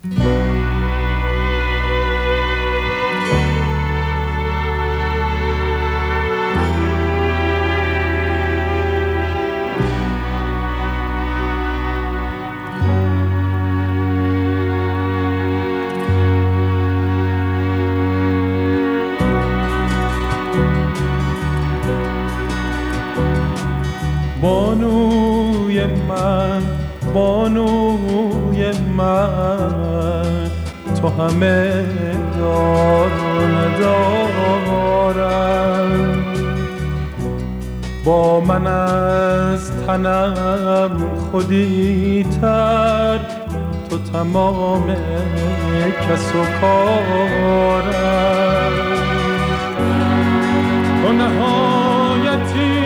بانوی من، بانوی من، تو همه دار ندارم. با من از تنم خودی تر، تو تمام کس و کارم. تو نهایتی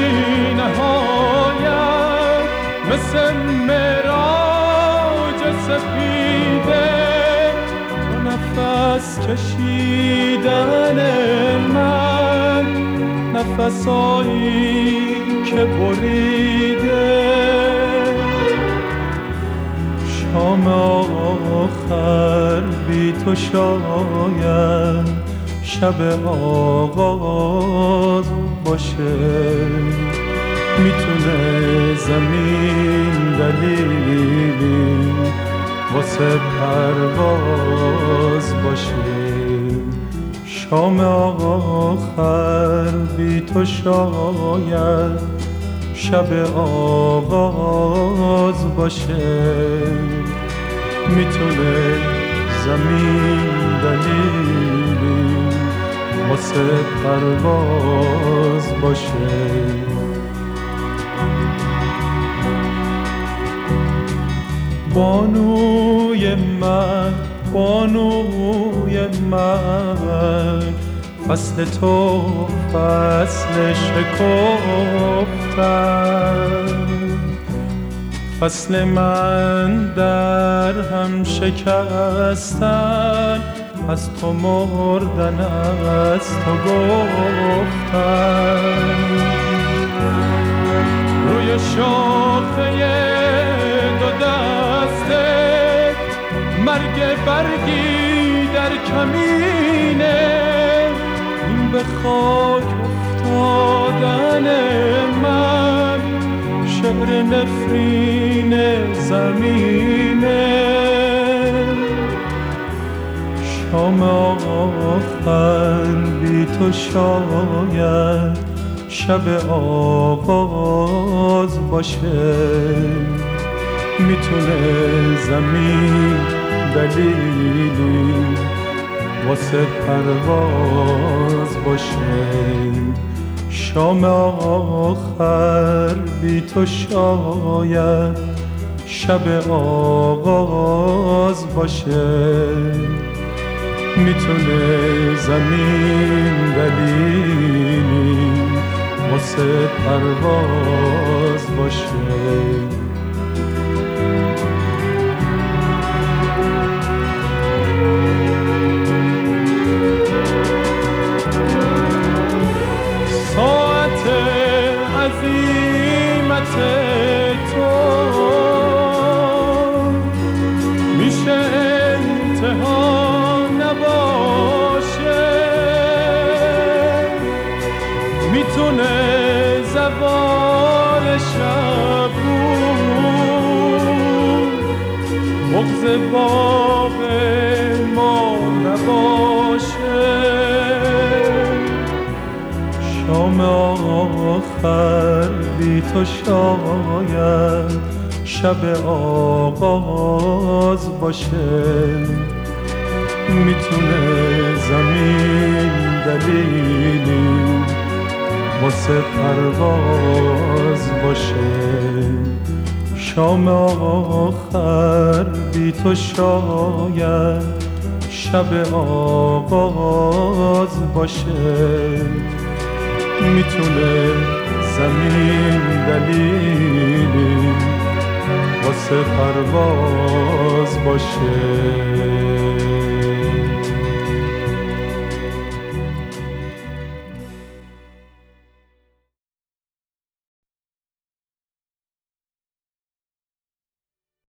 نهایت، مثل معراج سپیده، تو نفس کشیدن من، نفسایی که بریده. شام آخر بی تو شاید شب آغاز باشه. میتونه زمین دلیلی واسه پرواز باشه. شام آخر بی تو شاید شب آغاز باشه. میتونه زمین دلیلی واسه پرواز باشه. بانوی من، بانوی من، فصل تو فصل شکفتن، فصل من در هم شکستن، از تو مردن از تو گفتن. روی شاخه دو دسته مرگ برگی در کمینه، این به خاک افتادن من، شعر نفرین زمینه. شام آخر بی تو شاید شب آغاز باشه. میتونه زمین دلیلی واسه پرواز باشه. شام آخر بی تو شاید شب آغاز باشه. میتونه زمین دلیلی واسه پرواز باشه. ساعت عظیمت تو میشه انتها نباشه. میتونه زوال شب بود، بغض باب ما نباشه. شام آخر بی تو شاید شب آغاز باشه. میتونه زمین دلیلی واسه پرواز باشه. شام آخر بی تو شاید شب آغاز باشه. میتونه زمین دلیلی واسه پرواز باشه.